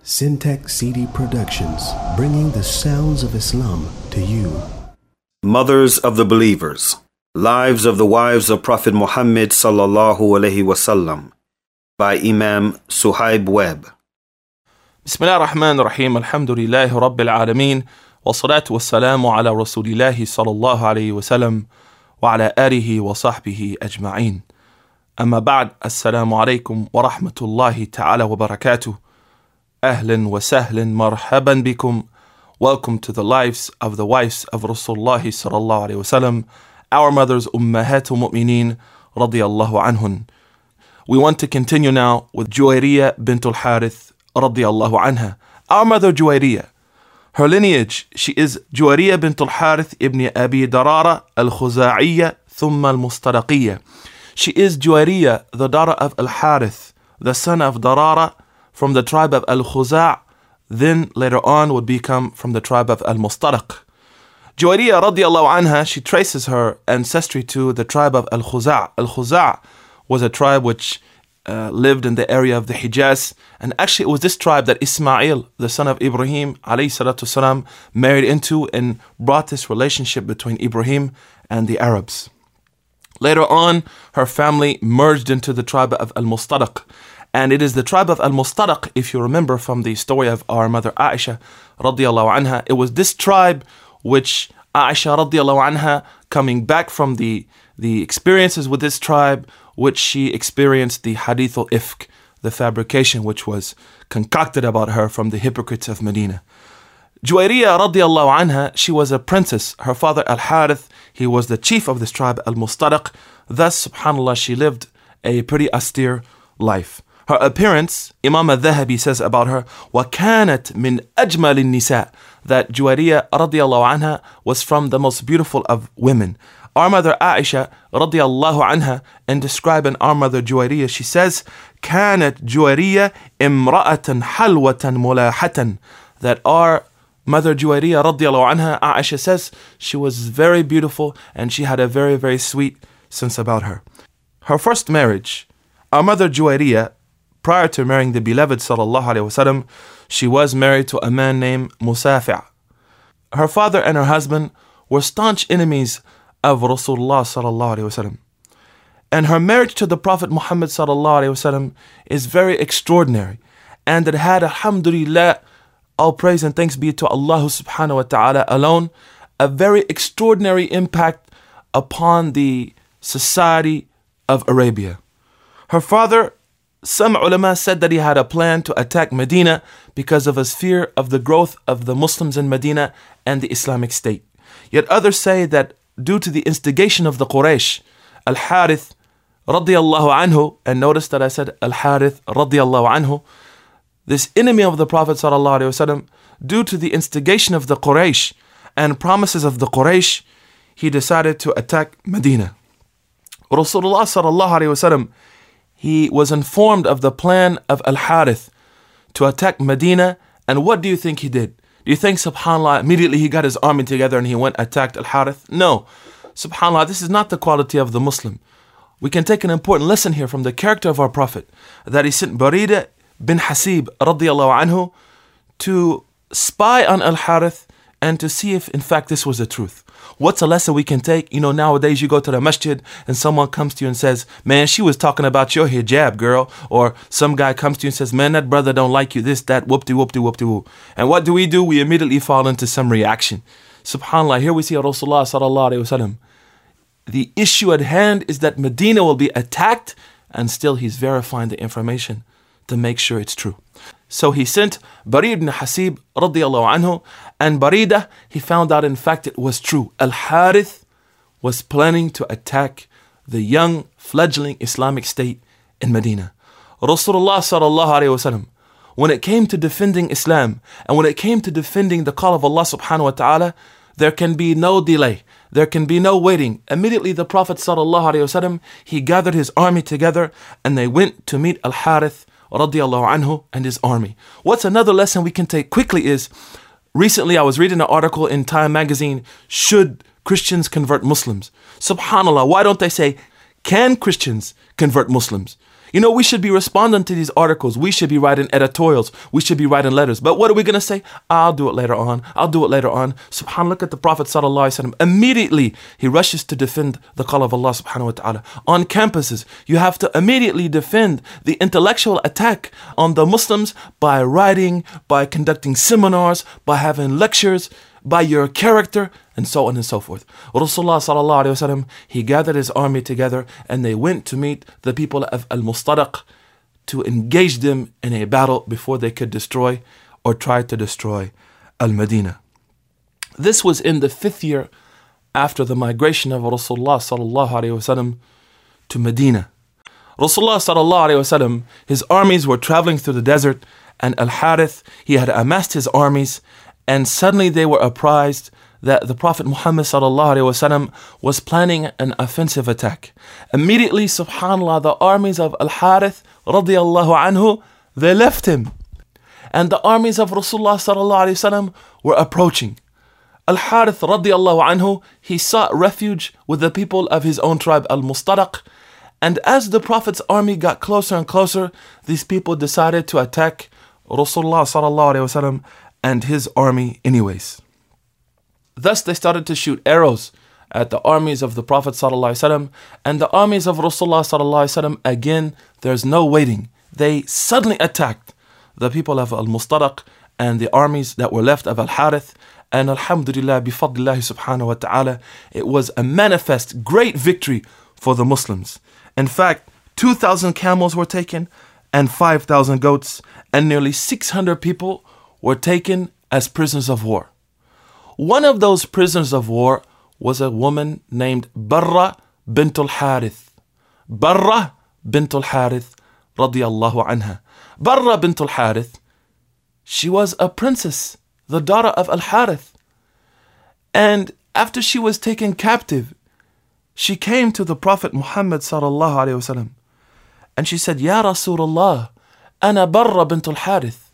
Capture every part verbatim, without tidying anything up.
Syntax C D Productions, bringing the sounds of Islam to you. Mothers of the Believers, Lives of the Wives of Prophet Muhammad sallallahu alaihi wasallam, by Imam Suhaib Webb. Bismillah ar-Rahman ar-Rahim, alhamdulillahi rabbil alameen, wa salatu wa salamu ala rasulillahi sallallahu alayhi wa sallam, wa ala alihi wa sahbihi ajma'een. Amma ba'd, assalamu alaikum wa rahmatullahi ta'ala wa barakatuh. Ahlan wa sahlan marhaban bikum. Welcome to the lives of the wives of Rasulullah sallallahu alayhi wa sallam, our mothers ummahatul mu'mineen radiyallahu anhun. We want to continue now with Juwayriyah bint al-Harith radiyallahu anha. Our mother Juwayriyah, her lineage, she is Juwayriyah bint al-Harith ibn Abi Darara al-Khuza'iyya thumma al-Mustaraqiyya. She is Juwayriyah, the daughter of al-Harith, the son of Darara, from the tribe of Al-Khuza', then later on would become from the tribe of Al-Mustaraq. Juwayriyah radiallahu anha, she traces her ancestry to the tribe of Al-Khuza'. Al-Khuza' was a tribe which uh, lived in the area of the Hijaz, and actually it was this tribe that Ismail, the son of Ibrahim alayhi salatu salam, married into and brought this relationship between Ibrahim and the Arabs. Later on, her family merged into the tribe of Al-Mustaraq. And it is the tribe of Al-Mustaraq, if you remember from the story of our mother Aisha radiallahu anha, it was this tribe which Aisha radiallahu anha, coming back from the, the experiences with this tribe, which she experienced the hadith al-ifk, the fabrication which was concocted about her from the hypocrites of Medina. Juwayriyah radiallahu anha, she was a princess. Her father Al-Harith, he was the chief of this tribe Al-Mustaraq. Thus, subhanAllah, she lived a pretty austere life. Her appearance, Imam al-Dhahabi says about her, وَكَانَتْ مِنْ أَجْمَلِ النِّسَاءِ, that Juwayriyah radiallahu anha was from the most beautiful of women. Our mother Aisha radiallahu anha, in describing our mother Juwayriyah, she says, كَانَتْ جُوَيرية إِمْرَأَةً حَلْوَةً مُلَاحَةً, that our mother Juwayriyah radiallahu anha, Aisha says, she was very beautiful and she had a very, very sweet sense about her. Her first marriage, our mother Juwayriyah, prior to marrying the beloved sallallahu alayhi wasallam, she was married to a man named Musafi'. Her father and her husband were staunch enemies of Rasulullah sallallahu alayhi wasallam. And her marriage to the Prophet Muhammad sallallahu alayhi wasallam is very extraordinary. And it had, alhamdulillah, all praise and thanks be to Allah subhanahu wa ta'ala alone, a very extraordinary impact upon the society of Arabia. Her father, some ulama said that he had a plan to attack Medina because of his fear of the growth of the Muslims in Medina and the Islamic State. Yet others say that due to the instigation of the Quraysh, Al-Harith radiyallahu anhu, and notice that I said Al-Harith radiyallahu anhu, this enemy of the Prophet sallallahu alaihi wasallam, due to the instigation of the Quraysh and promises of the Quraysh, he decided to attack Medina. Rasulullah sallallahu alaihi wasallam, he was informed of the plan of Al-Harith to attack Medina, and what do you think he did? Do you think, subhanAllah, immediately he got his army together and he went attacked Al-Harith? No. SubhanAllah, this is not the quality of the Muslim. We can take an important lesson here from the character of our Prophet, that he sent Barida bin Hasib radiyallahu anhu to spy on Al-Harith and to see if in fact this was the truth. What's a lesson we can take? You know, nowadays you go to the masjid and someone comes to you and says, man, she was talking about your hijab, girl. Or some guy comes to you and says, man, that brother don't like you, this, that, whoop-de, whoop-de, whoop-de, whoop. And what do we do? We immediately fall into some reaction. SubhanAllah, here we see Rasulullah sallallahu alayhi wa sallam. The issue at hand is that Medina will be attacked, and still he's verifying the information to make sure it's true. So he sent Barida ibn Hasib radiyallahu anhu, and Barida, he found out in fact it was true. Al-Harith was planning to attack the young fledgling Islamic State in Medina. Rasulullah sallallahu alayhi wasallam, when it came to defending Islam and when it came to defending the call of Allah subhanahu wa ta'ala, there can be no delay. There can be no waiting. Immediately the Prophet sallallahu alayhi wasallam, he gathered his army together and they went to meet Al-Harith radiyallahu anhu and his army. What's another lesson we can take quickly is, recently I was reading an article in Time magazine, should Christians convert Muslims? SubhanAllah, why don't they say, can Christians convert Muslims? You know, we should be responding to these articles. We should be writing editorials. We should be writing letters. But what are we going to say? I'll do it later on. I'll do it later on. SubhanAllah, look at the Prophet sallallahu alaihi wasallam. Immediately, he rushes to defend the call of Allah subhanahu wa ta'ala. On campuses, you have to immediately defend the intellectual attack on the Muslims by writing, by conducting seminars, by having lectures, by your character, and so on and so forth. Rasulullah sallallahu alaihi wasallam, he gathered his army together and they went to meet the people of Al-Mustadaq to engage them in a battle before they could destroy or try to destroy Al-Madinah. This was in the fifth year after the migration of Rasulullah sallallahu alaihi wasallam to Medina. Rasulullah sallallahu alaihi wasallam, his armies were traveling through the desert, and Al-Harith, he had amassed his armies, and suddenly they were apprised that the Prophet Muhammad sallallahu alaihi wasallam was planning an offensive attack. Immediately, subhanallah, the armies of Al-Harith radiyallahu anhu, they left him. And the armies of Rasulullah sallallahu alaihi wasallam were approaching. Al-Harith radiyallahu anhu, he sought refuge with the people of his own tribe, Al-Mustadaq. And as the Prophet's army got closer and closer, these people decided to attack Rasulullah sallallahu alaihi wasallam and his army anyways. Thus they started to shoot arrows at the armies of the Prophet sallallahu alaihi wasallam, and the armies of Rasulullah sallallahu alaihi wasallam, again, there's no waiting. They suddenly attacked the people of Al-Mustadaq and the armies that were left of Al-Harith. And alhamdulillah, bifadlillahi subhanahu wa ta'ala, it was a manifest great victory for the Muslims. In fact, two thousand camels were taken and five thousand goats, and nearly six hundred people were taken as prisoners of war. One of those prisoners of war was a woman named Barra bint al-Harith. Barra bint al-Harith radiyallahu anha. Barra bint al-Harith, she was a princess, the daughter of Al-Harith. And after she was taken captive, she came to the Prophet Muhammad sallallahu alaihi wasallam, and she said, Ya Rasulullah, ana Barra bint al-Harith.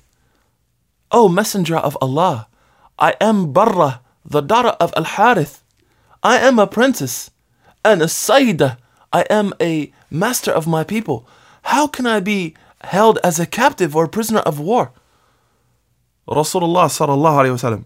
O Messenger of Allah, I am Barra, the daughter of Al-Harith. I am a princess and a Sayyidah. I am a master of my people. How can I be held as a captive or prisoner of war? Rasulullah sallallahu alaihi wasallam,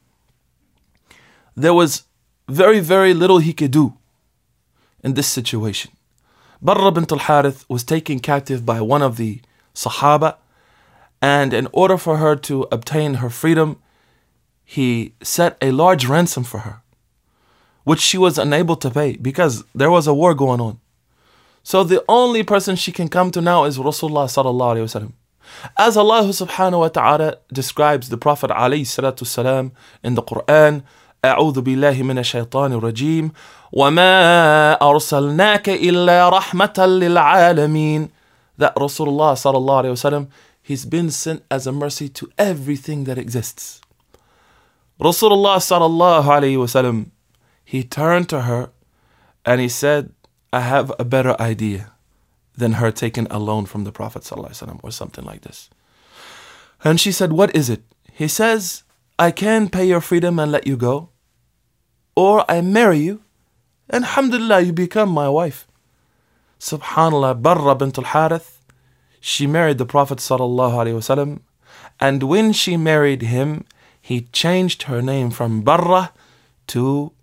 there was very, very little he could do in this situation. Barra bint al-Harith was taken captive by one of the Sahaba, and in order for her to obtain her freedom, he set a large ransom for her, which she was unable to pay because there was a war going on. So the only person she can come to now is Rasulullah sallallahu alaihi wasallam. As Allah subhanahu wa ta'ala describes the Prophet alayhi salatu salam in the Quran, أعوذ بالله من الشيطان الرجيم وما أرسلناك إلا رحمة للعالمين. That Rasulullah sallallahu alayhi wasallam, he's been sent as a mercy to everything that exists. Rasulullah sallallahu alayhi wasallam, he turned to her and he said, I have a better idea than her taking a loan from the Prophet sallallahu alaihi wasallam or something like this. And she said, what is it? He says, I can pay your freedom and let you go, or I marry you, and alhamdulillah, you become my wife. Subhanallah, Barra bint al-Harith, she married the Prophet sallallahu alaihi wasallam, and when she married him, he changed her name from Barra to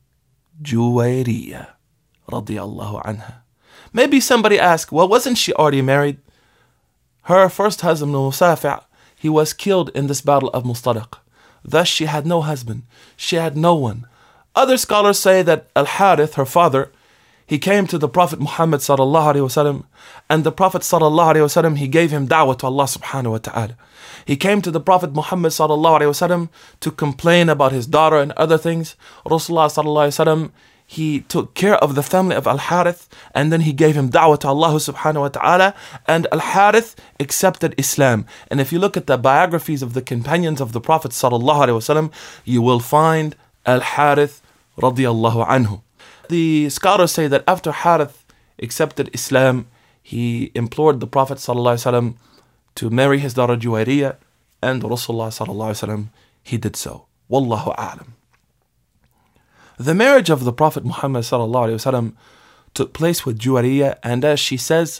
Juwayriyah radiyallahu anha. Maybe somebody asked, well, wasn't she already married? Her first husband, Musafi', he was killed in this battle of Mustadaq. Thus, she had no husband. She had no one. Other scholars say that Al-Harith, her father, he came to the Prophet Muhammad sallallahu alaihi wasallam, and the Prophet sallallahu alaihi wasallam, he gave him da'wah to Allah subhanahu wa ta'ala. He came to the Prophet Muhammad sallallahu alaihi wasallam to complain about his daughter and other things. Rasulullah sallallahu alaihi wasallam, he took care of the family of Al-Harith, and then he gave him da'wah to Allah subhanahu wa ta'ala, and Al-Harith accepted Islam. And if you look at the biographies of the companions of the Prophet sallallahu alaihi wasallam, you will find Al-Harith radiyallahu anhu. The scholars say that after Harith accepted Islam, he implored the Prophet sallallahu alaihi wasallam to marry his daughter Juwayriyah, and Rasulullah sallallahu alaihi wasallam, he did so. Wallahu a'lam. The marriage of the Prophet Muhammad sallallahu alaihi wasallam took place with Juwayriyah, and as she says,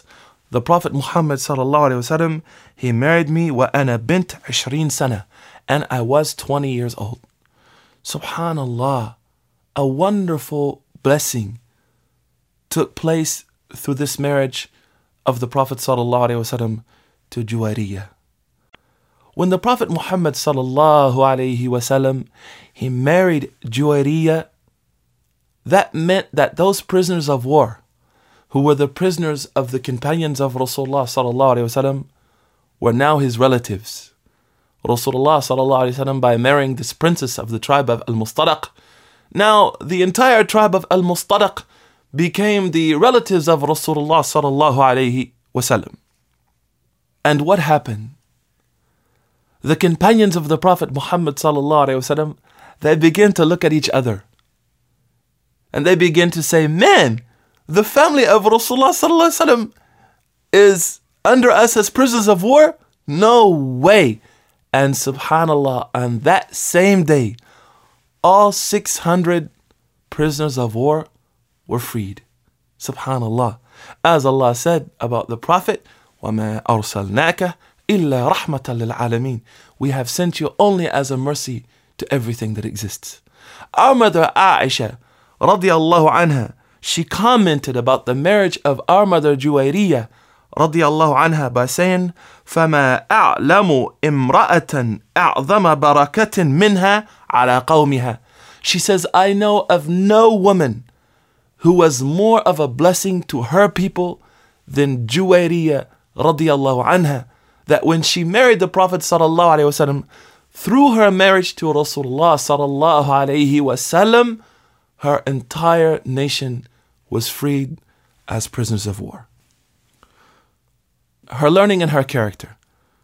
the Prophet Muhammad sallallahu alaihi wasallam, he married me وأنا بنت عشرين سنة, and I was twenty years old. Subhanallah, a wonderful blessing took place through this marriage of the Prophet sallallahu alaihi wasallam to Juwayriyah. When the Prophet Muhammad sallallahu alaihi wasallam, he married Juwayriyah, that meant that those prisoners of war, who were the prisoners of the companions of Rasulullah sallallahu alaihi wasallam, were now his relatives. Rasulullah sallallahu alaihi wasallam, by marrying this princess of the tribe of Al-Mustadaq, now the entire tribe of Al-Mustadaq became the relatives of Rasulullah sallallahu alaihi wasallam. And what happened? The companions of the Prophet Muhammad sallallahu alaihi wasallam, they began to look at each other, and they began to say, "Man, the family of Rasulullah sallallahu alaihi wasallam is under us as prisoners of war? No way!" And subhanallah, on that same day, all six hundred prisoners of war were freed. Subhanallah. As Allah said about the Prophet, وَمَا أَرْسَلْنَاكَ إِلَّا رَحْمَةً لِلْعَالَمِينَ. We have sent you only as a mercy to everything that exists. Our mother Aisha, radiyallahu anha, she commented about the marriage of our mother Juwayriyah, radiyallahu anha, by saying, فَمَا أَعْلَمُ إِمْرَأَةً أَعْظَمَ بَرَكَةٍ مِنْهَا عَلَى قَوْمِهَا. She says, I know of no woman who was more of a blessing to her people than Juwayriyah, radiyallahu anha, that when she married the Prophet sallallahu alaihi wasallam, through her marriage to Rasulullah sallallahu alaihi wasallam, her entire nation was freed as prisoners of war. Her learning and her character.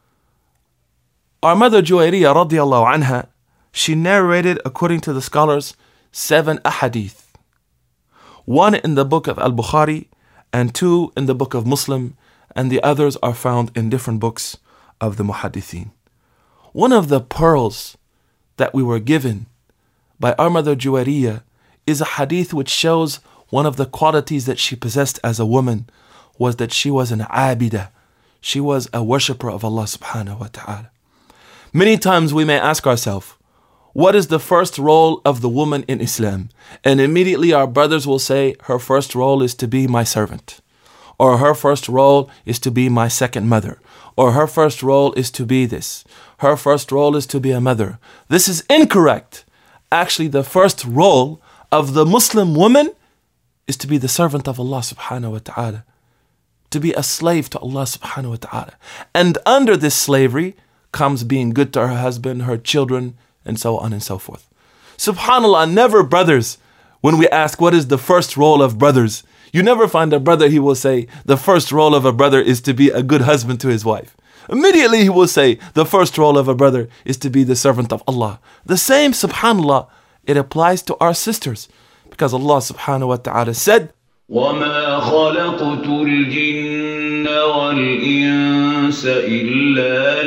Our mother Juwayriyah radiyallahu anha, she narrated, according to the scholars, seven ahadith. One in the book of Al-Bukhari, and two in the book of Muslim, and the others are found in different books of the muhaddithin. One of the pearls that we were given by our mother Juwayriyah is a hadith which shows one of the qualities that she possessed as a woman was that she was an abidah. She was a worshipper of Allah subhanahu wa ta'ala. Many times we may ask ourselves, what is the first role of the woman in Islam? And immediately our brothers will say, her first role is to be my servant. Or her first role is to be my second mother. Or her first role is to be this. Her first role is to be a mother. This is incorrect. Actually, the first role of the Muslim woman is to be the servant of Allah subhanahu wa ta'ala. To be a slave to Allah subhanahu wa ta'ala. And under this slavery comes being good to her husband, her children, and so on and so forth. SubhanAllah, never brothers, when we ask what is the first role of brothers, you never find a brother, he will say, the first role of a brother is to be a good husband to his wife. Immediately he will say, the first role of a brother is to be the servant of Allah. The same, subhanAllah, it applies to our sisters. Because Allah subhanahu wa ta'ala said, وَمَا خَلَقْتُ الْجِنَّ وَالْإِنسَ إِلَّا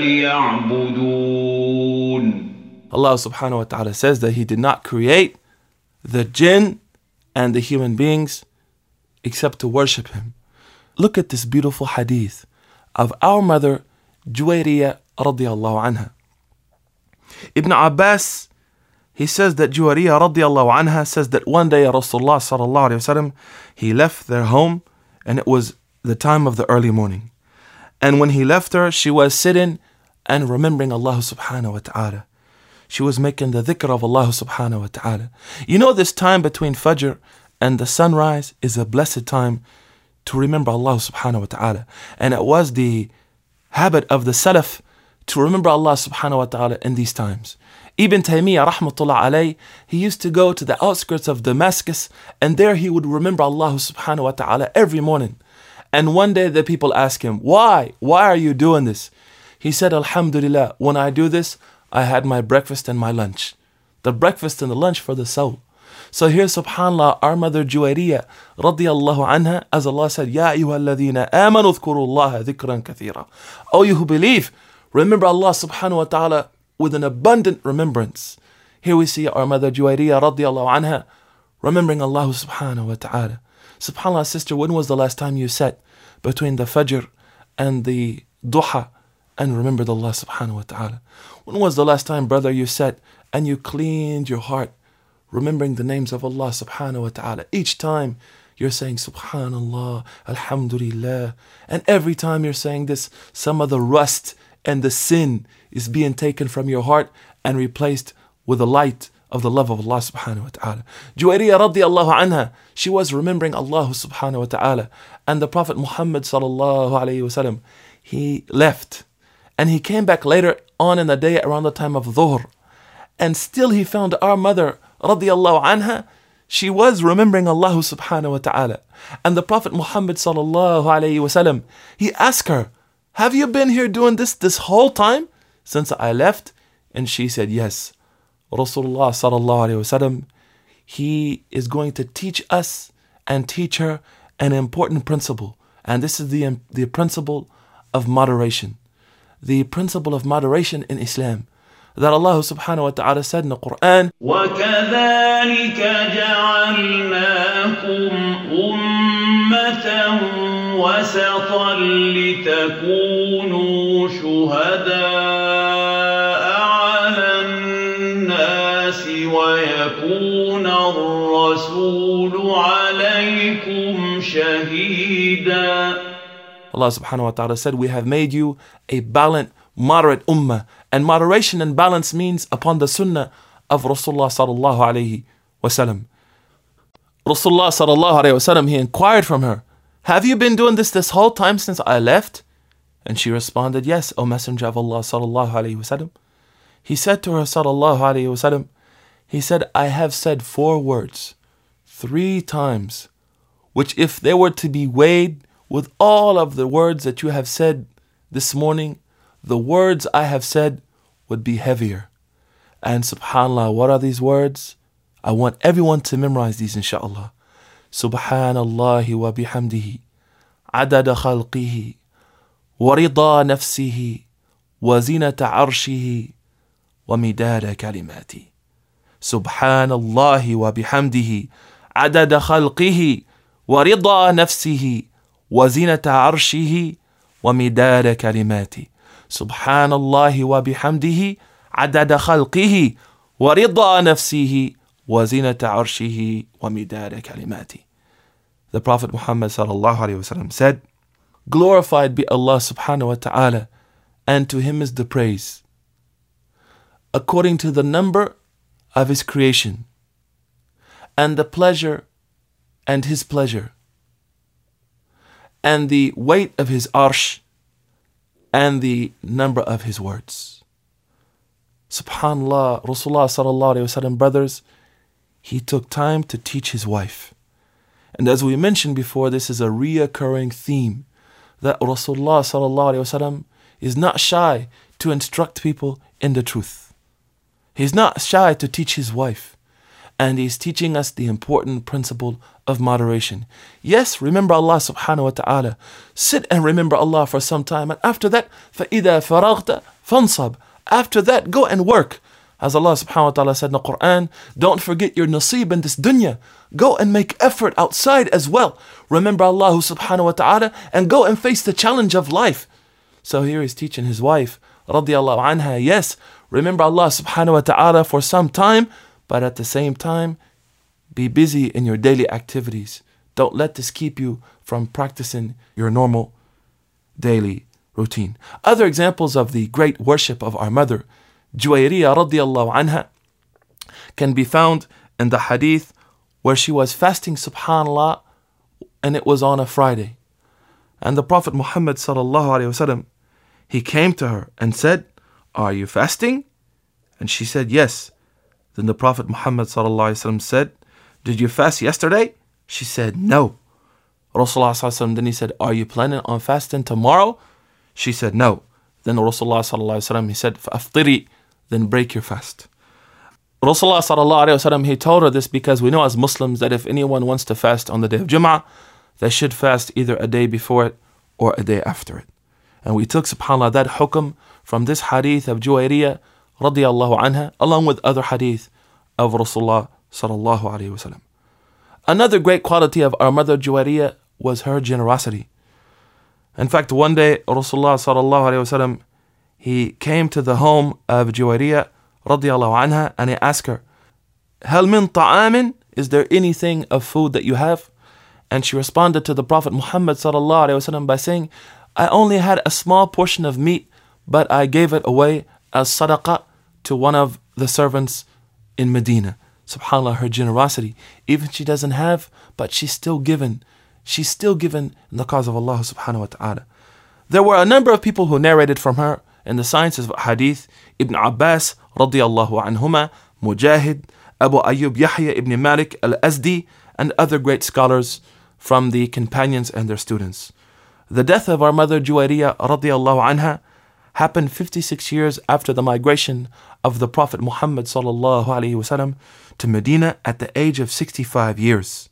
لِيَعْبُدُونَ. Allah subhanahu wa ta'ala says that He did not create the jinn and the human beings except to worship Him. Look at this beautiful hadith of our mother Juwayriyah radiyallahu anha. Ibn Abbas, he says that Juwayriyah radiyallahu anha says that one day Rasulullah sallallahu alayhi wa sallam, he left their home and it was the time of the early morning. And when he left her, she was sitting and remembering Allah subhanahu wa ta'ala. She was making the dhikr of Allah subhanahu wa ta'ala. You know, this time between Fajr and the sunrise is a blessed time to remember Allah subhanahu wa ta'ala. And it was the habit of the Salaf to remember Allah subhanahu wa ta'ala in these times. Ibn Taymiyyah rahmatullah alayh, he used to go to the outskirts of Damascus, and there he would remember Allah subhanahu wa ta'ala every morning. And one day the people asked him, why? Why are you doing this? He said, Alhamdulillah, when I do this, I had my breakfast and my lunch. The breakfast and the lunch for the soul. So here, subhanAllah, our mother Juwayriyah radiyallahu anha, as Allah said, Ya ayyuha alladhina amanu dhkurullaha dhikran kathira. O you who believe, remember Allah subhanahu wa ta'ala with an abundant remembrance. Here we see our mother Juwayriyah radiyallahu anha remembering Allah subhanahu wa ta'ala. SubhanAllah, sister, when was the last time you sat between the Fajr and the Duha and remembered Allah subhanahu wa ta'ala? When was the last time, brother, you sat and you cleaned your heart remembering the names of Allah subhanahu wa ta'ala? Each time you're saying Subhanallah, Alhamdulillah, and every time you're saying this, some of the rust and the sin is being taken from your heart and replaced with the light of the love of Allah subhanahu wa ta'ala. Juwayriyah radiallahu anha, she was remembering Allah subhanahu wa ta'ala, and the Prophet Muhammad sallallahu alayhi wa sallam, he left and he came back later on in the day around the time of Dhuhr, and still he found our mother radiallahu anha, she was remembering Allah subhanahu wa ta'ala. And the Prophet Muhammad sallallahu alayhi wa sallam, he asked her, have you been here doing this this whole time since I left? And she said, yes. Rasulullah sallallahu alayhi wa sallam, he is going to teach us and teach her an important principle. And this is the, the principle of moderation. The principle of moderation in Islam. That Allah subhanahu wa ta'ala said in the Quran, وَكَذَلِكَ جَعَلْنَاكُمْ أُمَّةً وَسَطًا لِتَكُونُوا شُهَدَاءَ عَلَى النَّاسِ وَيَكُونَ الرَّسُولُ عَلَيْكُمْ شَهِيدًا. Allah subhanahu wa ta'ala said, we have made you a balanced, moderate ummah. And moderation and balance means upon the sunnah of Rasulullah sallallahu alayhi wa sallam. Rasulullah sallallahu alayhi wa sallam, he inquired from her, have you been doing this this whole time since I left? And she responded, yes, O Messenger of Allah sallallahu alayhi wa sallam. He said to her sallallahu alayhi wa sallam, he said, I have said four words three times, which if they were to be weighed with all of the words that you have said this morning, the words I have said would be heavier. And subhanallah, what are these words? I want everyone to memorize these, inshaAllah. Subhanallahi wa bihamdihi, adada khalqihi, wa rida nafsihi, wa zinata arshihi, wa midada kalimati. Subhanallahi wa bihamdihi, adada khalqihi, wa rida nafsihi, wa zinata arshihi, wa midada kalimati. Subhanallahi wa bihamdihi, adada khalqihi, wa rida nafsihi, wa zinata arshihi, wa midada kalimati. The Prophet Muhammad sallallahu alayhi wa sallam said, glorified be Allah subhanahu wa ta'ala, and to him is the praise, according to the number of his creation, and the pleasure and his pleasure, and the weight of his arsh, and the number of his words. Subhanallah, Rasulullah sallallahu alayhi wa sallam, brothers, he took time to teach his wife. And as we mentioned before, this is a reoccurring theme, that Rasulullah sallallahu alayhi wa sallam is not shy to instruct people in the truth. He's not shy to teach his wife. And he's teaching us the important principle of moderation. Yes, remember Allah subhanahu wa ta'ala. Sit and remember Allah for some time. And after that, فَإِذَا فَرَغْتَ فَانْصَبْ. After that, go and work. As Allah subhanahu wa ta'ala said in the Quran, don't forget your nasib in this dunya. Go and make effort outside as well. Remember Allah subhanahu wa ta'ala and go and face the challenge of life. So here he's teaching his wife, radiallahu anha, yes, remember Allah subhanahu wa ta'ala for some time, but at the same time, be busy in your daily activities. Don't let this keep you from practicing your normal daily routine. Other examples of the great worship of our mother, Juwayriyah radiallahu anha, can be found in the hadith where she was fasting, subhanallah, and it was on a Friday. And the Prophet Muhammad sallallahu alayhi wa sallam, he came to her and said, are you fasting? And she said, yes. Then the Prophet Muhammad sallallahu alayhi wa sallam said, did you fast yesterday? She said, no. Rasulullah sallallahu alayhi wa sallam, then he said, are you planning on fasting tomorrow? She said, no. Then Rasulullah sallallahu alayhi wa sallam, he said, فَأَفْطِرِي, then break your fast. Rasulullah sallallahu alayhi wa sallam, he told her this because we know as Muslims that if anyone wants to fast on the day of Jum'ah, they should fast either a day before it or a day after it. And we took, subhanAllah, that hukm from this hadith of Juwayriyah radiyallahu anha, along with other hadith of Rasulullah sallallahu alayhi wa sallam. Another great quality of our mother Juwayriyah was her generosity. In fact, one day, Rasulullah sallallahu alayhi wa sallam, he came to the home of Juwayriyah radiallahu anha, and he asked her, "Hal min ta'amin? Is there anything of food that you have?" And she responded to the Prophet Muhammad sallallahu alayhi wa sallam by saying, "I only had a small portion of meat, but I gave it away as sadaqah to one of the servants in Medina." SubhanAllah, her generosity. Even she doesn't have, but she's still given. She's still given in the cause of Allah subhanahu wa ta'ala. There were a number of people who narrated from her in the sciences of hadith: Ibn Abbas radiyallahu anhuma, Mujahid, Abu Ayyub Yahya ibn Malik al-Azdi, and other great scholars from the companions and their students. The death of our mother Juwayriyah radiyallahu anha happened fifty-six years after the migration of the Prophet Muhammad sallallahu alaihi wasallam to Medina at the age of sixty-five years.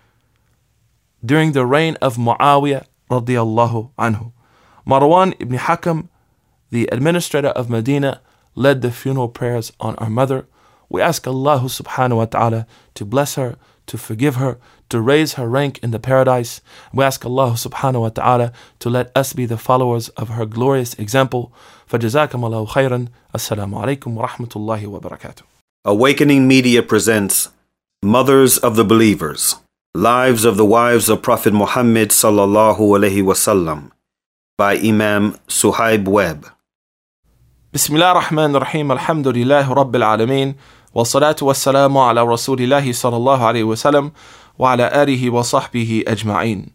During the reign of Muawiyah radiyallahu anhu, Marwan ibn Hakam, the administrator of Medina, led the funeral prayers on our mother. We ask Allah subhanahu wa ta'ala to bless her, to forgive her, to raise her rank in the paradise. We ask Allah subhanahu wa ta'ala to let us be the followers of her glorious example. فَجَزَاكَمْ اللَّهُ خَيْرًا. Assalamu alaikum wa rahmatullahi wa barakatuh. Awakening Media presents Mothers of the Believers, Lives of the Wives of Prophet Muhammad sallallahu alaihi wasallam, by Imam Suhaib Webb. Bismillah ar-Rahman ar-Rahim. Alhamdulillah Rabbil Alameen. Wa salatu wa salamu ala Rasulillahi sallallahu alayhi wa sallam wa ala alihi wa sahbihi ajma'een.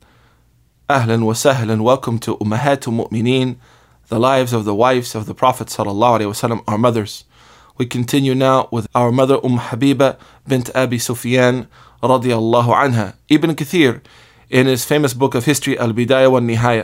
Ahlan wa sahlan. Welcome to Ummahatul Mu'mineen, the lives of the wives of the Prophet sallallahu alayhi wa sallam, our mothers. We continue now with our mother Umm Habiba bint Abi Sufyan radiyallahu anha. Ibn Kathir, in his famous book of history, Al-Bidayah wa Nihaya,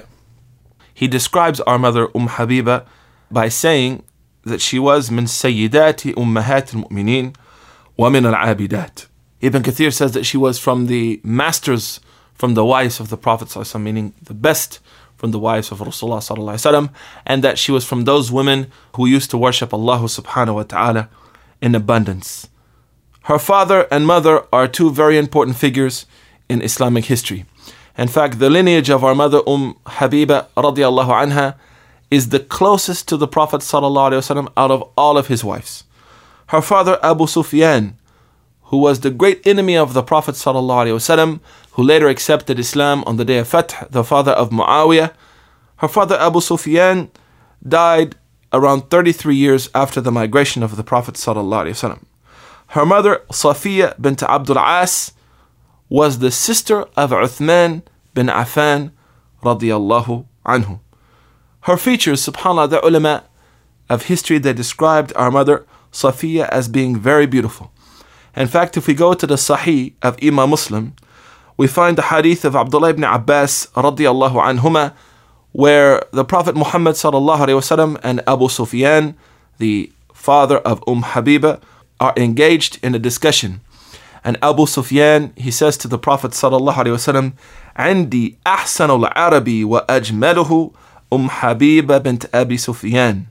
he describes our mother Umm Habiba by saying that she was min sayyidati ummahat al-mu'minin wa min al-abidat. Ibn Kathir says that she was from the masters, from the wives of the Prophet sallallahu alaihi wasallam, meaning the best from the wives of Rasulullah sallallahu alaihi wasallam, and that she was from those women who used to worship Allah subhanahu wa ta'ala in abundance. Her father and mother are two very important figures in Islamic history. In fact, the lineage of our mother Umm Habiba radiyallahu anha is the closest to the Prophet sallallahu alaihi wasallam out of all of his wives. Her father Abu Sufyan, who was the great enemy of the Prophet sallallahu alaihi wasallam, who later accepted Islam on the day of Fath, the father of Muawiyah. Her father Abu Sufyan died around thirty-three years after the migration of the Prophet sallallahu alaihi wasallam. Her mother Safiya bint Abdul As was the sister of Uthman bin Affan radiyallahu anhu. Her features, subhanAllah, the ulama of history, they described our mother Safiya as being very beautiful. In fact, if we go to the Sahih of Imam Muslim, we find the hadith of Abdullah ibn Abbas radiyallahu anhuma, where the Prophet Muhammad sallallahu alaihi wasallam and Abu Sufyan, the father of Umm Habiba, are engaged in a discussion. And Abu Sufyan, he says to the Prophet sallallahu alaihi wasallam, "Andi ahsanul Arabi wa ajmaluhu Umm Habiba bint Abi Sufyan."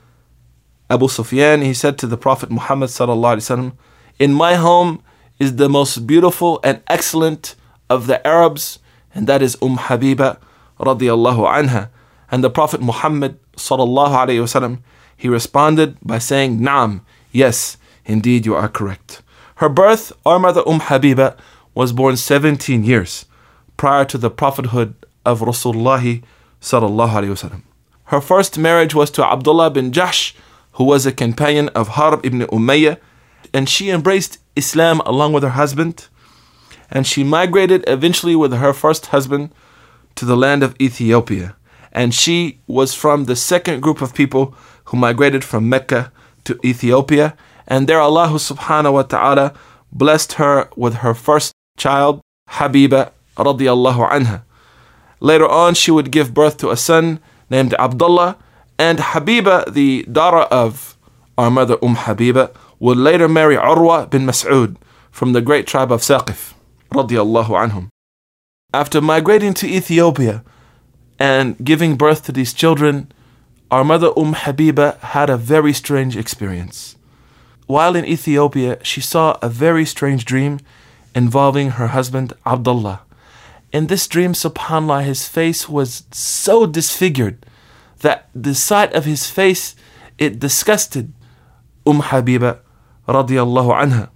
Abu Sufyan, he said to the Prophet Muhammad sallallahu alaihi wasallam, "In my home is the most beautiful and excellent of the Arabs, and that is Umm Habiba radiyallahu anha." And the Prophet Muhammad sallallahu alaihi wasallam, he responded by saying, "Naam, yes, indeed you are correct." Her birth, our mother Umm Habiba was born seventeen years prior to the prophethood of Rasulullah sallallahu alaihi wasallam. Her first marriage was to Abdullah bin Jahsh, who was a companion of Harb ibn Umayyah, and she embraced Islam along with her husband, and she migrated eventually with her first husband to the land of Ethiopia. And she was from the second group of people who migrated from Mecca to Ethiopia, and there Allah subhanahu wa ta'ala blessed her with her first child, Habiba radiyallahu anha. Later on, she would give birth to a son named Abdullah, and Habiba, the daughter of our mother Umm Habiba, would later marry Urwa bin Mas'ud from the great tribe of Saqif radiyallahu anhum. After migrating to Ethiopia and giving birth to these children, our mother Umm Habiba had a very strange experience. While in Ethiopia, she saw a very strange dream involving her husband Abdullah. In this dream, subhanAllah, his face was so disfigured that the sight of his face, it disgusted Umm Habiba radiallahu anha.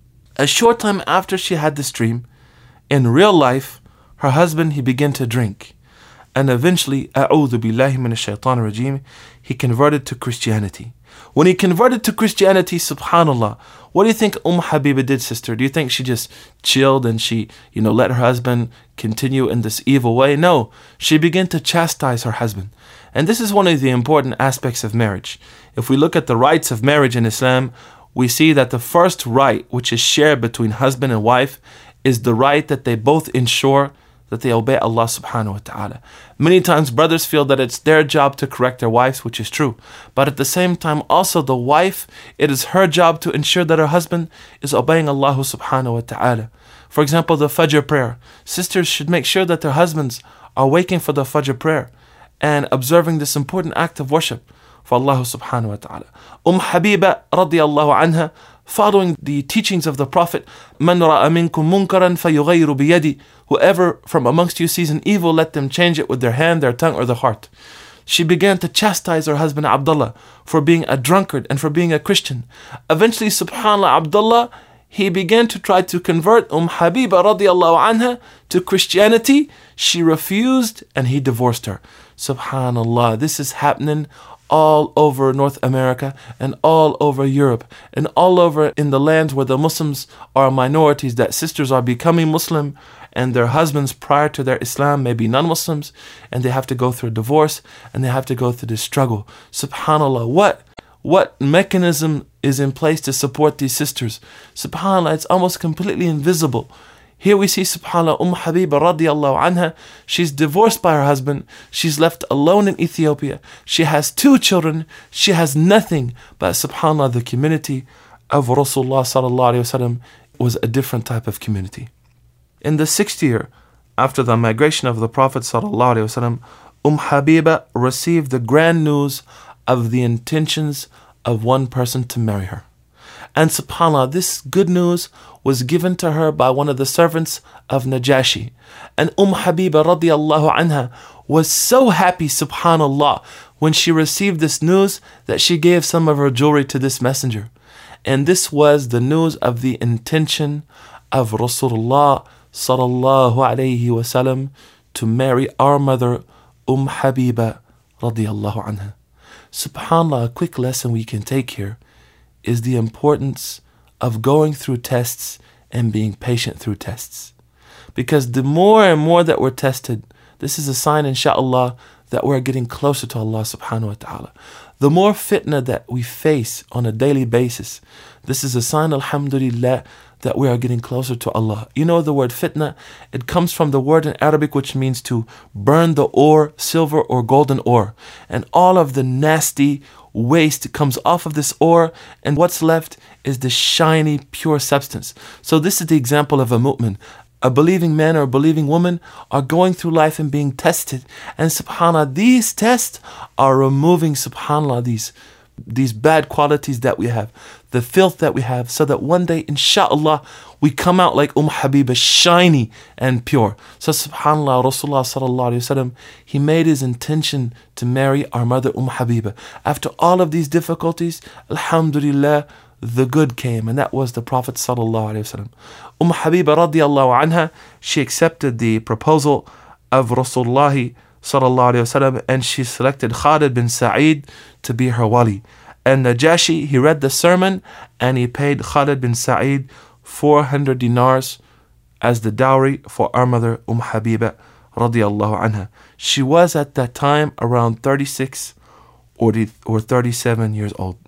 A short time after she had this dream, in real life, her husband, he began to drink. And eventually, a'udhu billahi minash shaitan rajim, he converted to Christianity. When he converted to Christianity, subhanAllah, what do you think Umm Habiba did, sister? Do you think she just chilled and she, you know, let her husband continue in this evil way? No, she began to chastise her husband. And this is one of the important aspects of marriage. If we look at the rights of marriage in Islam, we see that the first right, which is shared between husband and wife, is the right that they both ensure that they obey Allah subhanahu wa ta'ala. Many times brothers feel that it's their job to correct their wives, which is true. But at the same time, also the wife, it is her job to ensure that her husband is obeying Allah subhanahu wa ta'ala. For example, the Fajr prayer. Sisters should make sure that their husbands are waking for the Fajr prayer and observing this important act of worship for Allah subhanahu wa ta'ala. Umm Habiba radiallahu anha, following the teachings of the Prophet, Man ra'a minkum munkaran fayughayyiru biyadi, whoever from amongst you sees an evil, let them change it with their hand, their tongue, or their heart. She began to chastise her husband Abdullah for being a drunkard and for being a Christian. Eventually, subhanAllah, Abdullah, he began to try to convert Umm Habiba radiallahu anha to Christianity. She refused and he divorced her. Subhanallah, this is happening all over North America and all over Europe and all over in the lands where the Muslims are minorities, that sisters are becoming Muslim and their husbands prior to their Islam may be non-Muslims, and they have to go through a divorce and they have to go through this struggle. Subhanallah, what what mechanism is in place to support these sisters? Subhanallah, it's almost completely invisible. Here we see, subhanAllah, Umm Habiba radiallahu anha, she's divorced by her husband, she's left alone in Ethiopia, she has two children, she has nothing, but subhanAllah, the community of Rasulullah sallallahu alayhi wasallam was a different type of community. In the sixth year after the migration of the Prophet sallallahu alayhi wasallam, Umm Habiba received the grand news of the intentions of one person to marry her. And subhanAllah, this good news was given to her by one of the servants of Najashi. And Umm Habiba radiallahu anha was so happy, subhanAllah, when she received this news that she gave some of her jewelry to this messenger. And this was the news of the intention of Rasulullah sallallahu alayhi wasallam to marry our mother Umm Habiba radiallahu anha. SubhanAllah, a quick lesson we can take here is the importance of going through tests and being patient through tests. Because the more and more that we're tested, this is a sign, inshaAllah, that we're getting closer to Allah subhanahu wa ta'ala. The more fitna that we face on a daily basis, this is a sign, alhamdulillah, that we are getting closer to Allah. You know the word fitna, it comes from the word in Arabic which means to burn the ore, silver or golden ore. And all of the nasty waste comes off of this ore, and what's left is the shiny, pure substance. So this is the example of a mu'min. A believing man or a believing woman are going through life and being tested. And subhanAllah, these tests are removing, subhanAllah, these these bad qualities that we have, the filth that we have, so that one day, inshaAllah, we come out like Umm Habiba, shiny and pure. So subhanAllah, Rasulullah sallallahu alayhi wasallam, he made his intention to marry our mother Umm Habiba. After all of these difficulties, alhamdulillah, the good came, and that was the Prophet sallallahu alayhi wasallam. Umm Habiba radiallahu anha, she accepted the proposal of Rasulullah sallallahu alayhi wasallam, and she selected Khalid bin Sa'id to be her wali. And Najashi, he read the sermon and he paid Khalid bin Sa'id four hundred dinars as the dowry for our mother Umm Habiba radiallahu anha. She was at that time around thirty-six or thirty-seven years old.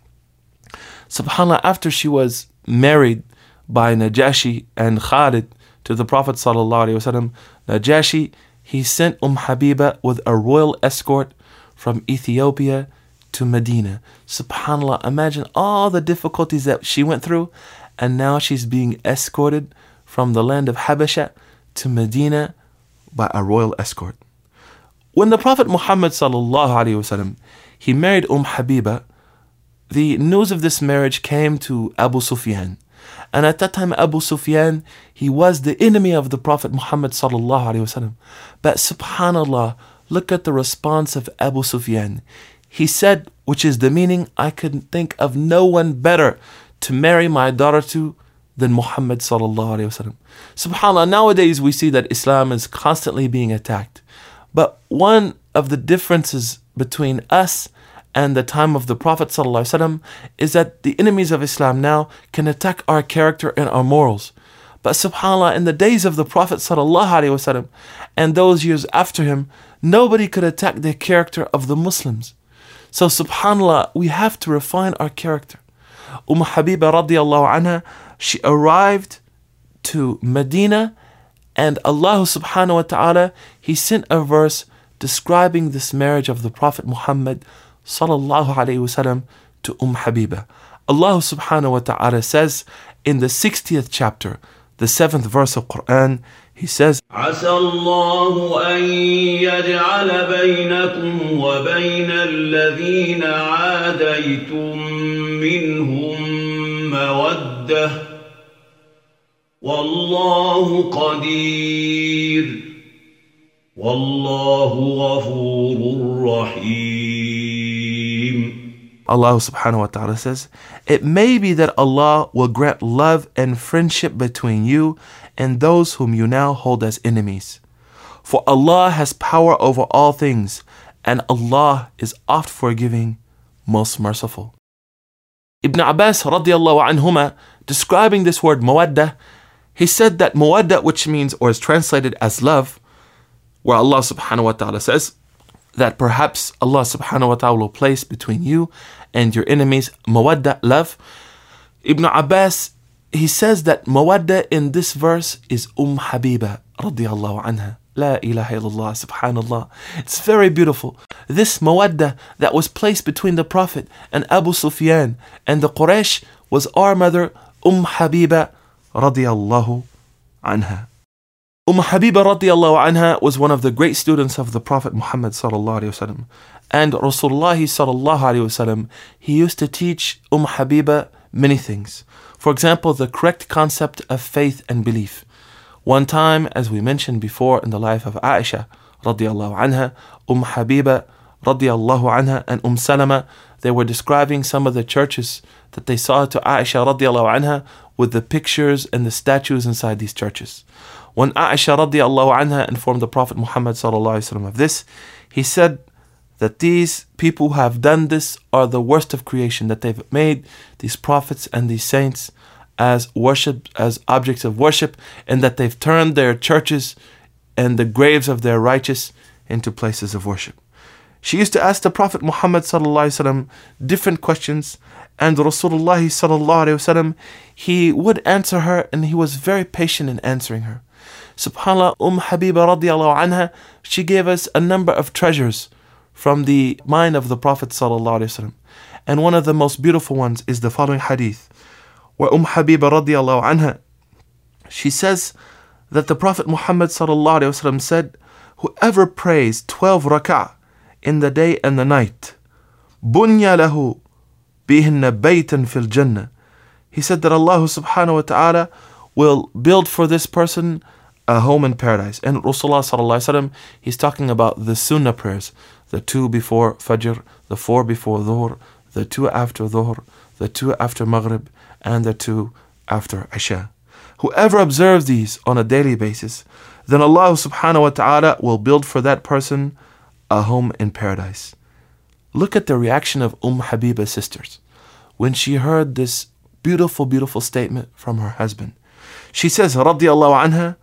SubhanAllah, after she was married by Najashi and Khalid to the Prophet sallallahu alaihi wasallam, Najashi, he sent Umm Habiba with a royal escort from Ethiopia to Medina. SubhanAllah, imagine all the difficulties that she went through, and now she's being escorted from the land of Habasha to Medina by a royal escort. When the Prophet Muhammad sallallahu alaihi wasallam, he married Umm Habiba, the news of this marriage came to Abu Sufyan. And at that time, Abu Sufyan, he was the enemy of the Prophet Muhammad sallallahu alaihi wasallam. But subhanallah, look at the response of Abu Sufyan. He said, which is the meaning, I couldn't think of no one better to marry my daughter to than Muhammad sallallahu alaihi wasallam. SubhanAllah, nowadays we see that Islam is constantly being attacked. But one of the differences between us and the time of the Prophet sallallahu alaihi wasallam is that the enemies of Islam now can attack our character and our morals. But subhanAllah, in the days of the Prophet sallallahu alaihi wasallam and those years after him, nobody could attack the character of the Muslims. So subhanAllah, we have to refine our character. Umm Habiba radiallahu anha, she arrived to Medina, and Allah subhanahu wa ta'ala, He sent a verse describing this marriage of the Prophet Muhammad sallallahu alayhi wasallam to Umm Habiba. Allah subhanahu wa ta'ala says in the sixtieth chapter, the seventh verse of Quran, He says, عسى الله أن يجعل بينكم وبين الذين عاديتم منهم مودة والله قدير والله غفور رحيم. Allah subhanahu wa ta'ala says, it may be that Allah will grant love and friendship between you and those whom you now hold as enemies. For Allah has power over all things, and Allah is oft forgiving, most merciful. Ibn Abbas radiallahu anhuma, describing this word mawaddah, he said that mawaddah, which means or is translated as love, where Allah subhanahu wa ta'ala says that perhaps Allah subhanahu wa ta'ala will place between you and your enemies mawaddah, love. Ibn Abbas, he says that mawaddah in this verse is Umm Habiba radiallahu anha. La ilaha illallah, subhanallah. It's very beautiful. This mawaddah that was placed between the Prophet and Abu Sufyan and the Quraysh was our mother Umm Habiba radiallahu anha. Umm Habiba radiallahu anha was one of the great students of the Prophet Muhammad sallallahu alayhi wasallam. And Rasulullah sallallahu alayhi wasallam, he used to teach Umm Habiba many things. For example, the correct concept of faith and belief. One time, as we mentioned before in the life of Aisha radiallahu anha, Umm Habiba radiallahu anha and Umm Salama, they were describing some of the churches that they saw to Aisha radiallahu anha with the pictures and the statues inside these churches. When Aisha radiallahu anha informed the Prophet Muhammad sallallahu alaihi wasallam of this, he said that these people who have done this are the worst of creation, that they've made these prophets and these saints as worship, as objects of worship, and that they've turned their churches and the graves of their righteous into places of worship. She used to ask the Prophet Muhammad sallallahu alaihi wasallam different questions, and Rasulullah sallallahu alaihi wasallam, he would answer her, and he was very patient in answering her. SubhanAllah, Umm Habiba radiallahu anha, she gave us a number of treasures from the mind of the Prophet sallallahu alaihi wasallam. And one of the most beautiful ones is the following hadith, where Umm Habiba radiallahu anha, she says that the Prophet Muhammad sallallahu alaihi wasallam said, whoever prays twelve rak'ah in the day and the night, bunya lahu bihinna baytan fil jannah. He said that Allah subhanahu wa ta'ala will build for this person a home in paradise. And Rasulullah sallallahu alaihi wasallam, he's talking about the sunnah prayers, the two before Fajr, the four before Dhuhr, the two after Dhuhr, the two after Maghrib, and the two after Isha. Whoever observes these on a daily basis, then Allah subhanahu wa ta'ala will build for that person a home in paradise. Look at the reaction of Umm Habiba's sisters when she heard this beautiful, beautiful statement from her husband. She says, رضي الله عنها,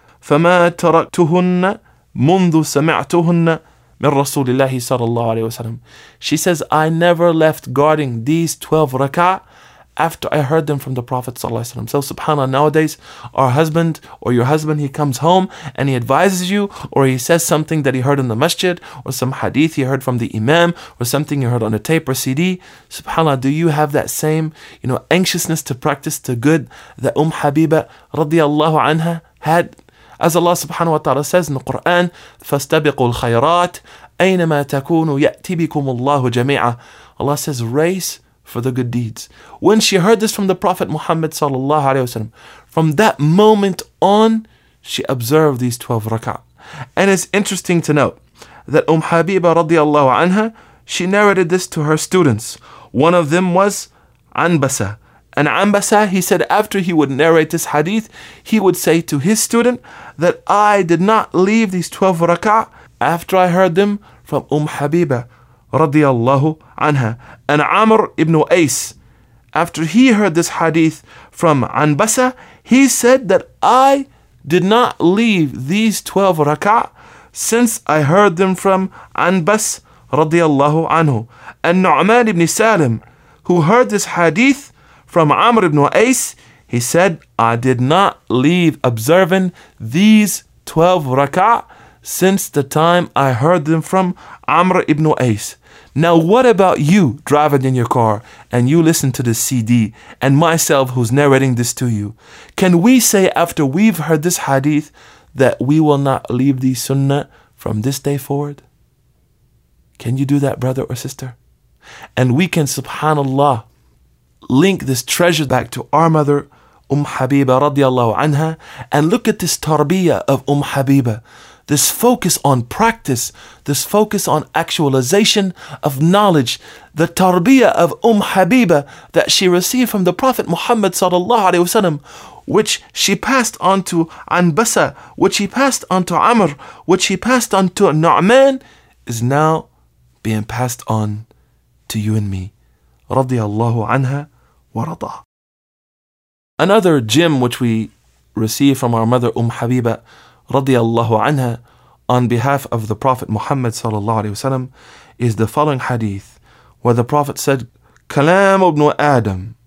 فما تركتهن منذ سمعتهن من رسول الله صلى الله عليه وسلم. She says, I never left guarding these twelve rak'ah after I heard them from the Prophet ﷺ. So subhanAllah, nowadays our husband or your husband, he comes home and he advises you, or he says something that he heard in the masjid, or some hadith he heard from the imam, or something he heard on a tape or C D. SubhanAllah, do you have that same, you know, anxiousness to practice the good that Umm Habiba radiallahu anha had? As Allah subhanahu wa ta'ala says in the Quran, فَاسْتَبِقُوا الْخَيْرَاتِ أَيْنَمَا تَكُونُوا يَأْتِ بِكُمُ اللَّهُ جَمِيعًا. Allah says, race for the good deeds. When she heard this from the Prophet Muhammad sallallahu alaihi wasallam, from that moment on, she observed these twelve rak'ah. And it's interesting to note that Umm Habiba radiallahu anha, she narrated this to her students. One of them was Anbasa. And Anbasa, he said after he would narrate this hadith, he would say to his student that I did not leave these twelve rak'ah after I heard them from Umm Habiba radiallahu anha. And Amr ibn Ays, after he heard this hadith from Anbasa, he said that I did not leave these twelve rak'ah since I heard them from Anbas radiallahu anhu. And Nu'man ibn Salim, who heard this hadith from Amr ibn Ays, he said, I did not leave observing these twelve rak'ah since the time I heard them from Amr ibn Ays. Now what about you driving in your car and you listen to this C D and myself who's narrating this to you? Can we say after we've heard this hadith that we will not leave the sunnah from this day forward? Can you do that, brother or sister? And we can, subhanallah, link this treasure back to our mother, Umm Habiba radiallahu anha, and look at this tarbiyah of Umm Habiba. This focus on practice, this focus on actualization of knowledge, the tarbiyah of Umm Habiba that she received from the Prophet Muhammad sallallahu alaihi wasallam, which she passed on to Anbasa, which she passed on to Amr, which she passed on to Nu'man, is now being passed on to you and me. Radiyallahu anha wa rada. Another gem which we receive from our mother Umm Habiba radiyallahu anha on behalf of the Prophet Muhammad sallallahu alaihi wasallam is the following hadith, where the Prophet said, Kalam ibn Adam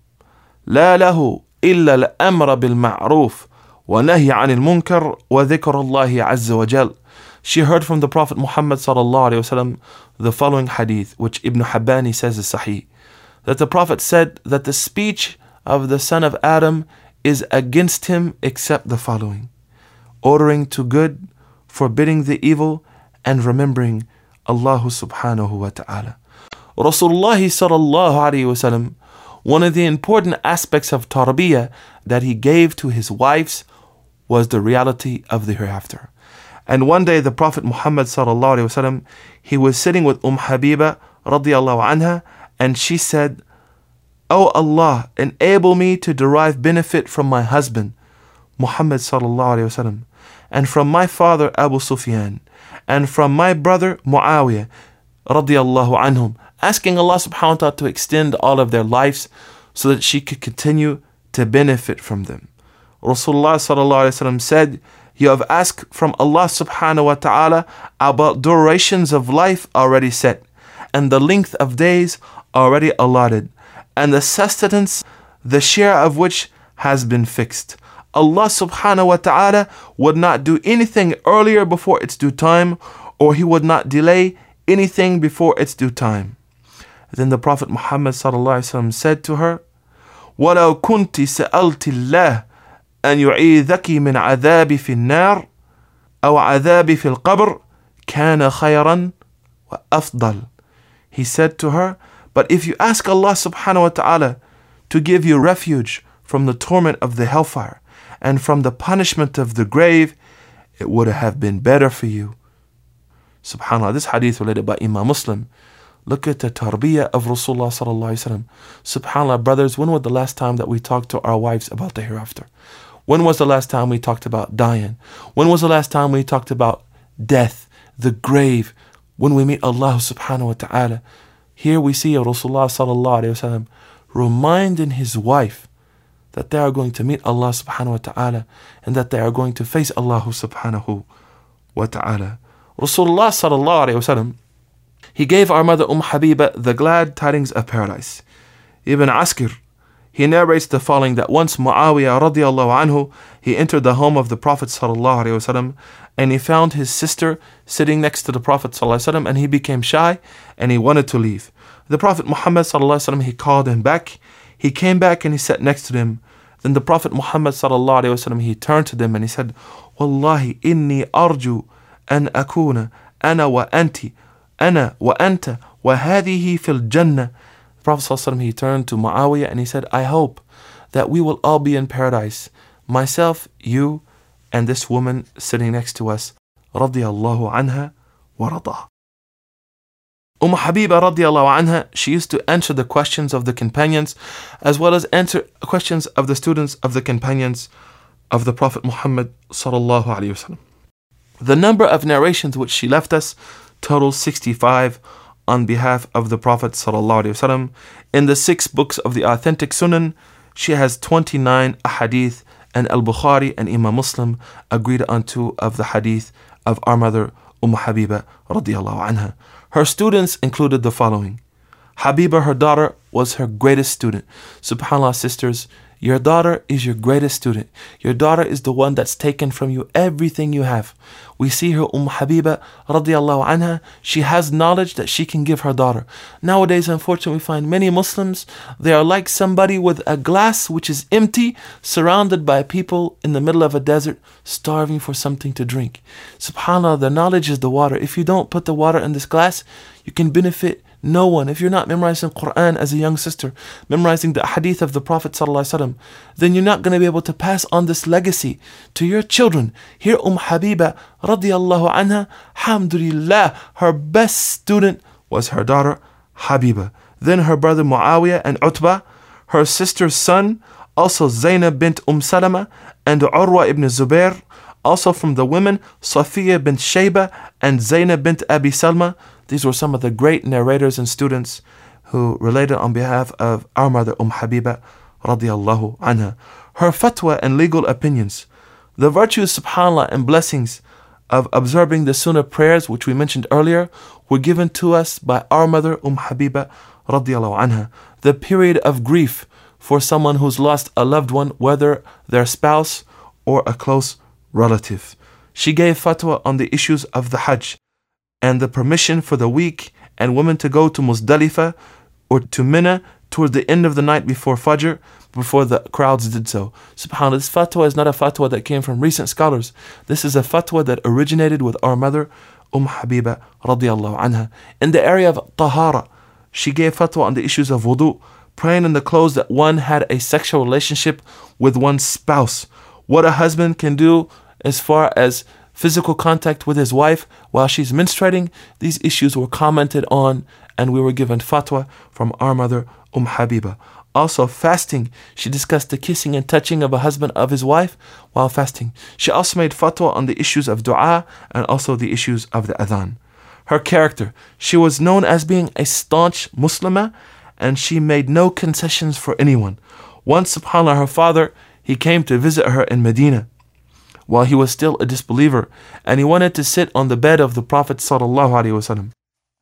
la lahu illa al-amra bil ma'ruf wa nahy 'anil munkar wa dhikr Allah azza wa jal. She heard from the Prophet Muhammad sallallahu alaihi wasallam the following hadith, which Ibn Habbani says is sahih, that the Prophet said that the speech of the son of Adam is against him except the following: ordering to good, forbidding the evil, and remembering Allah subhanahu wa ta'ala. Rasulullah sallallahu alayhi wa sallam, one of the important aspects of tarbiyah that he gave to his wives was the reality of the hereafter. And one day the Prophet Muhammad sallallahu alayhi wa sallam, he was sitting with Umm Habiba radiyallahu anha, and she said, "O Allah, enable me to derive benefit from my husband, Muhammad sallallahu alayhi wa sallam, and from my father Abu Sufyan, and from my brother Muawiyah radiyallahu anhum," asking Allah subhanahu wa ta'ala to extend all of their lives so that she could continue to benefit from them. Rasulullah sallallahu alayhi wa sallam said, "You have asked from Allah subhanahu wa ta'ala about durations of life already set, and the length of days already allotted, and the sustenance, the share of which has been fixed. Allah subhanahu wa ta'ala would not do anything earlier before its due time, or He would not delay anything before its due time." Then the Prophet Muhammad sallallahu alaihi wasallam said to her, وَلَوْ كُنْتِ سَأَلْتِ اللَّهِ أَنْ يُعِيذَكِ مِنْ عَذَابِ فِي النَّارِ أَوْ عَذَابِ فِي الْقَبْرِ كَانَ خَيْرًا وَأَفْضَلَ. He said to her, but if you ask Allah subhanahu wa ta'ala to give you refuge from the torment of the hellfire and from the punishment of the grave, it would have been better for you. SubhanAllah, this hadith related by Imam Muslim. Look at the tarbiyah of Rasulullah sallallahu alaihi wasallam. SubhanAllah, brothers, when was the last time that we talked to our wives about the hereafter? When was the last time we talked about dying? When was the last time we talked about death, the grave, when we meet Allah subhanahu wa ta'ala? Here we see Rasulullah sallallahu alaihi wasallam reminding his wife that they are going to meet Allah subhanahu wa ta'ala and that they are going to face Allah subhanahu wa ta'ala. Rasulullah sallallahu alaihi wasallam, he gave our mother Umm Habiba the glad tidings of paradise. Ibn Askir, he narrates the following, that once Muawiyah radiallahu anhu, he entered the home of the Prophet sallallahu alaihi wasallam, and he found his sister sitting next to the Prophet sallallahu alaihi wasallam, and he became shy and he wanted to leave. The Prophet Muhammad sallallahu alaihi wasallam, he called him back. He came back and he sat next to them. Then the Prophet Muhammad sallallahu alaihi wasallam, he turned to them and he said, "Wallahi inni arju an akuna ana wa anti ana wa anta wa hadihi fil jannah The Prophet ﷺ, he turned to Muawiyah and he said, I hope that we will all be in paradise. Myself, you, and this woman sitting next to us. Radiyallahu anha wa radaha. Umm Habiba radiallahu anha, she used to answer the questions of the companions as well as answer questions of the students of the companions of the Prophet Muhammad sallallahu alaihi wasallam. The number of narrations which she left us totals sixty-five on behalf of the Prophet sallallahu alaihi wasallam. In the six books of the authentic Sunan, she has twenty-nine ahadith, and Al-Bukhari and Imam Muslim agreed on two of the hadith of our mother Umm Habiba radiallahu anha. Her students included the following. Habiba, her daughter, was her greatest student. SubhanAllah, sisters, your daughter is your greatest student. Your daughter is the one that's taken from you everything you have. We see her Umm Habiba radiallahu anha, she has knowledge that she can give her daughter. Nowadays, unfortunately, we find many Muslims, they are like somebody with a glass which is empty, surrounded by people in the middle of a desert, starving for something to drink. SubhanAllah, the knowledge is the water. If you don't put the water in this glass, you can benefit no one. If you're not memorizing Quran as a young sister, memorizing the hadith of the Prophet ﷺ, then you're not going to be able to pass on this legacy to your children. Here Umm Habiba radiallahu anha, alhamdulillah, her best student was her daughter Habiba. Then her brother Muawiyah and Utbah, her sister's son, also Zainab bint Umm Salama and Urwa ibn Zubair. Also from the women, Safiya bint Shayba and Zainab bint Abi Salma. These were some of the great narrators and students who related on behalf of our mother Umm Habiba radiallahu anha. Her fatwa and legal opinions, the virtues, subhanAllah, and blessings of observing the sunnah prayers which we mentioned earlier were given to us by our mother Umm Habiba radiallahu anha. The period of grief for someone who's lost a loved one, whether their spouse or a close relative. She gave fatwa on the issues of the Hajj and the permission for the weak and women to go to Muzdalifah or to Mina toward the end of the night before Fajr, before the crowds did so. SubhanAllah, this fatwa is not a fatwa that came from recent scholars. This is a fatwa that originated with our mother Umm Habiba radiallahu anha. In the area of tahara, she gave fatwa on the issues of wudu, praying in the clothes that one had a sexual relationship with one's spouse, what a husband can do as far as physical contact with his wife while she's menstruating. These issues were commented on and we were given fatwa from our mother Umm Habiba. Also fasting, she discussed the kissing and touching of a husband of his wife while fasting. She also made fatwa on the issues of dua and also the issues of the adhan. Her character, she was known as being a staunch Muslimah and she made no concessions for anyone. Once, subhanAllah, her father, he came to visit her in Medina while he was still a disbeliever, and he wanted to sit on the bed of the Prophet sallallahu alaihi wasallam.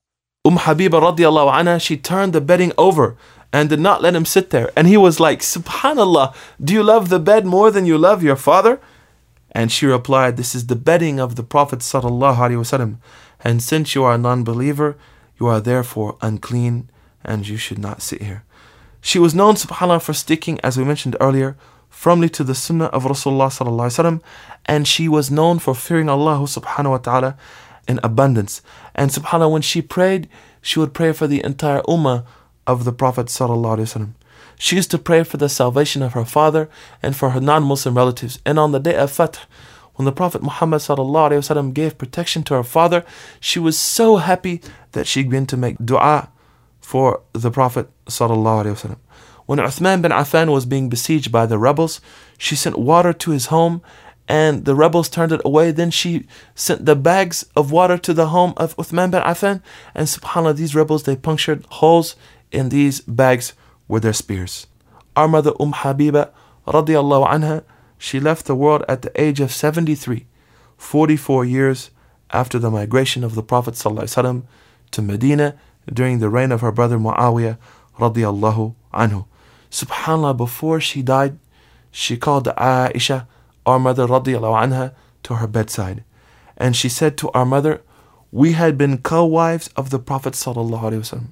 Umm Habiba radiallahu anha, she turned the bedding over and did not let him sit there. And he was like, subhanallah, do you love the bed more than you love your father? And she replied, this is the bedding of the Prophet sallallahu alaihi wasallam, and since you are a non-believer, you are therefore unclean and you should not sit here. She was known, subhanallah, for sticking, as we mentioned earlier, firmly to the sunnah of Rasulullah sallallahu alaihi wasallam, and she was known for fearing Allah subhanahu wa ta'ala in abundance. And subhanallah, when she prayed, she would pray for the entire ummah of the Prophet sallallahu alaihi wasallam. She used to pray for the salvation of her father and for her non-Muslim relatives. And on the day of Fath, when the Prophet Muhammad sallallahu alaihi wasallam gave protection to her father, she was so happy that she began to make dua for the Prophet sallallahu alaihi wasallam. When Uthman bin Affan was being besieged by the rebels, she sent water to his home and the rebels turned it away. Then she sent the bags of water to the home of Uthman bin Affan, and subhanAllah, these rebels, they punctured holes in these bags with their spears. Our mother Umm Habiba radiallahu anha, she left the world at the age of seventy-three, forty-four years after the migration of the Prophet sallallahu alaihi wasallam to Medina during the reign of her brother Muawiyah radiallahu anhu. SubhanAllah, before she died, she called Aisha, our mother radiallahu anha, to her bedside. And she said to our mother, we had been co-wives of the Prophet sallallahu alaihi wasallam.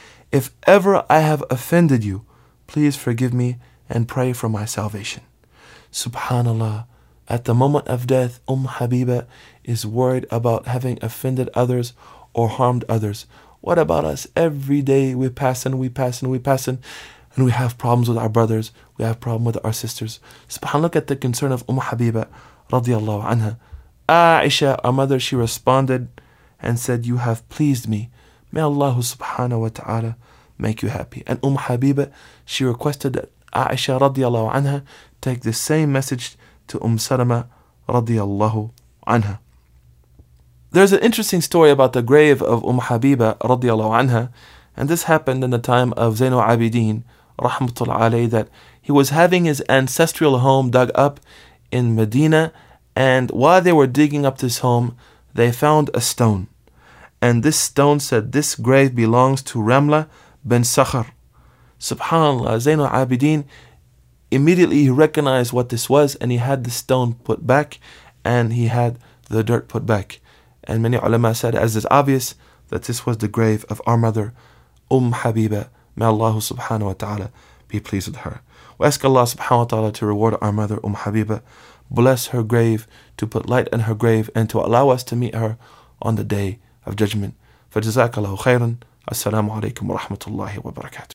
If ever I have offended you, please forgive me and pray for my salvation. SubhanAllah, at the moment of death, Umm Habiba is worried about having offended others or harmed others. What about us? Every day we pass and we pass and we pass and, and we have problems with our brothers. We have problems with our sisters. SubhanAllah, look at the concern of Umm Habiba radiallahu anha. Aisha, our mother, she responded and said, you have pleased me. May Allah subhanahu wa ta'ala make you happy. And Umm Habiba, she requested that Aisha radiallahu anha take the same message to Umm Salama radiallahu anha. There's an interesting story about the grave of Umm Habiba radiallahu anha, and this happened in the time of Zainul Abidin rahmatullah alayhi, that he was having his ancestral home dug up in Medina, and while they were digging up this home, they found a stone. And this stone said, this grave belongs to Ramla bin Sakhar. SubhanAllah, Zainul Abidin, immediately he recognized what this was, and he had the stone put back, and he had the dirt put back. And many ulama said, as is obvious, that this was the grave of our mother, Umm Habiba. May Allah subhanahu wa ta'ala be pleased with her. We ask Allah subhanahu wa ta'ala to reward our mother, Umm Habiba, bless her grave, to put light in her grave, and to allow us to meet her on the day of judgment. فَجَزَاكَ اللَّهُ خَيْرًا. Assalamu alaikum wa rahmatullahi wa barakatuh.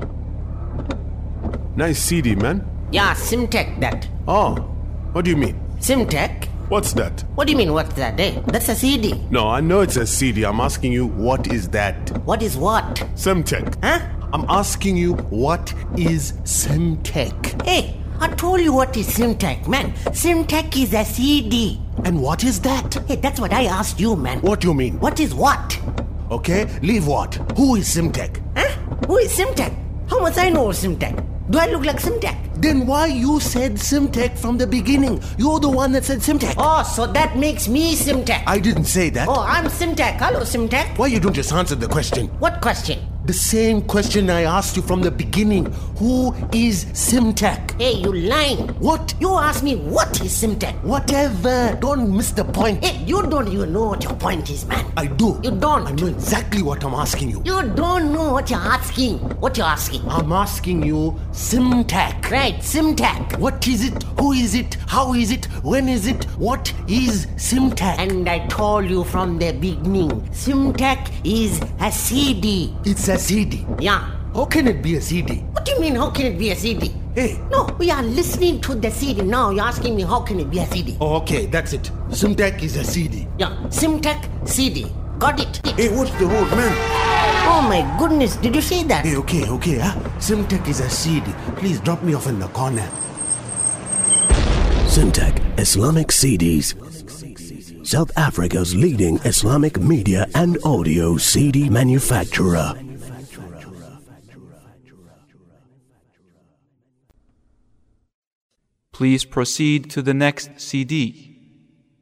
Nice C D, man. Yeah, Simtech that. Oh, what do you mean? Simtech? What's that? What do you mean, what's that? Eh? That's a C D. No, I know it's a C D. I'm asking you, what is that? What is what? Semtech. Huh? I'm asking you, what is Semtech? Hey, I told you what is Simtech, man. Simtech is a C D. And what is that? Hey, that's what I asked you, man. What do you mean? What is what? Okay, leave what? Who is Simtech? Huh? Who is Simtech? How much I know of Simtech? Do I look like Simtech? Then why you said Simtech from the beginning? You're the one that said Simtech. Oh, so that makes me Simtech. I didn't say that. Oh, I'm Simtech. Hello, Simtech. Why you don't just answer the question? What question? The same question I asked you from the beginning. Who is Simtech? Hey, you lying. What? You asked me what is Simtech. Whatever. Don't miss the point. Hey, you don't even know what your point is, man. I do. You don't. I know exactly what I'm asking you. You don't know what you're asking. What you're asking? I'm asking you Simtech. Right, Simtech. What is it? Who is it? How is it? When is it? What is Simtech? And I told you from the beginning, Simtech is a C D. It's a C D. Yeah. How can it be a C D? What do you mean, how can it be a C D? Hey. No, we are listening to the C D now. You're asking me, how can it be a C D? Oh, okay, that's it. Simtech is a C D. Yeah, Simtech C D. Got it? Hey, what's the road, man? Oh my goodness, did you see that? Hey, okay, okay, huh? Simtech is a C D. Please drop me off in the corner. Simtech Islamic C Ds. South Africa's leading Islamic media and audio C D manufacturer. Please proceed to the next C D.